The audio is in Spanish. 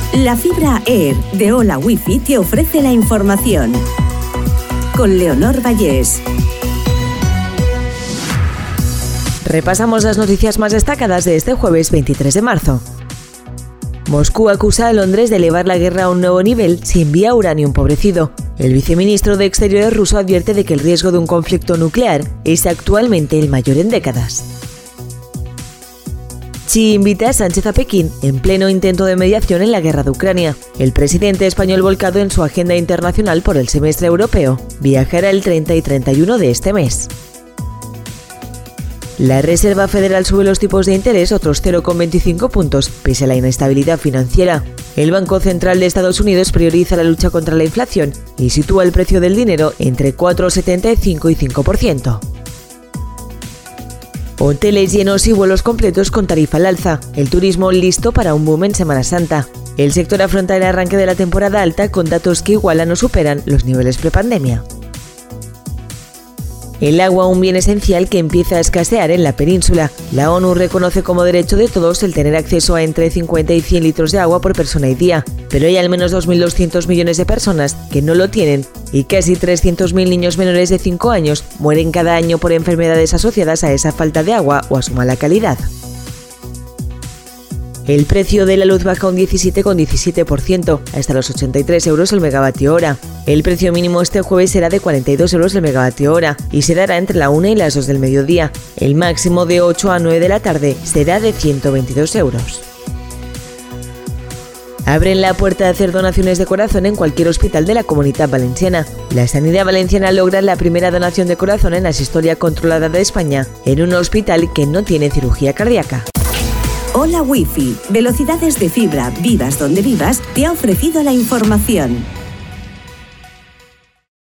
La fibra Air de Hola Wifi te ofrece la información. Con Leonor Vallés. Repasamos las noticias más destacadas de este jueves 23 de marzo. Moscú acusa a Londres de elevar la guerra a un nuevo nivel si envía uranio empobrecido. El viceministro de Exteriores ruso advierte de que el riesgo de un conflicto nuclear es actualmente el mayor en décadas. Xi invita a Sánchez a Pekín en pleno intento de mediación en la guerra de Ucrania. El presidente español, volcado en su agenda internacional por el semestre europeo, viajará el 30 y 31 de este mes. La Reserva Federal sube los tipos de interés otros 0,25 puntos, pese a la inestabilidad financiera. El Banco Central de Estados Unidos prioriza la lucha contra la inflación y sitúa el precio del dinero entre 4,75 y 5%. Hoteles llenos y vuelos completos con tarifa al alza. El turismo listo para un boom en Semana Santa. El sector afronta el arranque de la temporada alta con datos que igualan o superan los niveles prepandemia. El agua, un bien esencial que empieza a escasear en la península. La ONU reconoce como derecho de todos el tener acceso a entre 50 y 100 litros de agua por persona y día, pero hay al menos 2.200 millones de personas que no lo tienen y casi 300.000 niños menores de 5 años mueren cada año por enfermedades asociadas a esa falta de agua o a su mala calidad. El precio de la luz baja un 17,17%, hasta los 83 euros el megavatio hora. El precio mínimo este jueves será de 42 euros el megavatio hora y se dará entre la 1 y las 2 del mediodía. El máximo de 8 a 9 de la tarde será de 122 euros. Abren la puerta a hacer donaciones de corazón en cualquier hospital de la Comunitat Valenciana. La Sanidad Valenciana logra la primera donación de corazón en la historia controlada de España en un hospital que no tiene cirugía cardíaca. Hola Wifi, velocidades de fibra, vivas donde vivas, te ha ofrecido la información.